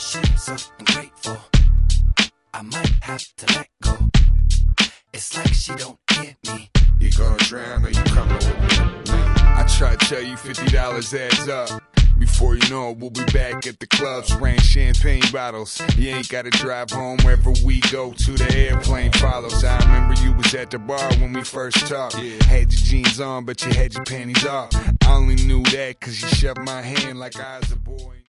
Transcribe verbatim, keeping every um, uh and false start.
she's so ungrateful. I might have to let go. It's like she don't hear me. You gonna drown or you coming with me? I try to tell you fifty dollars adds up. Before you know it, we'll be back at the club spraying champagne bottles. You ain't gotta drive home wherever we go to, the airplane follows. I remember you was at the bar when we first talked. Yeah. Had your jeans on, but you had your panties off. I only knew that cause you shoved my hand like I was a boy.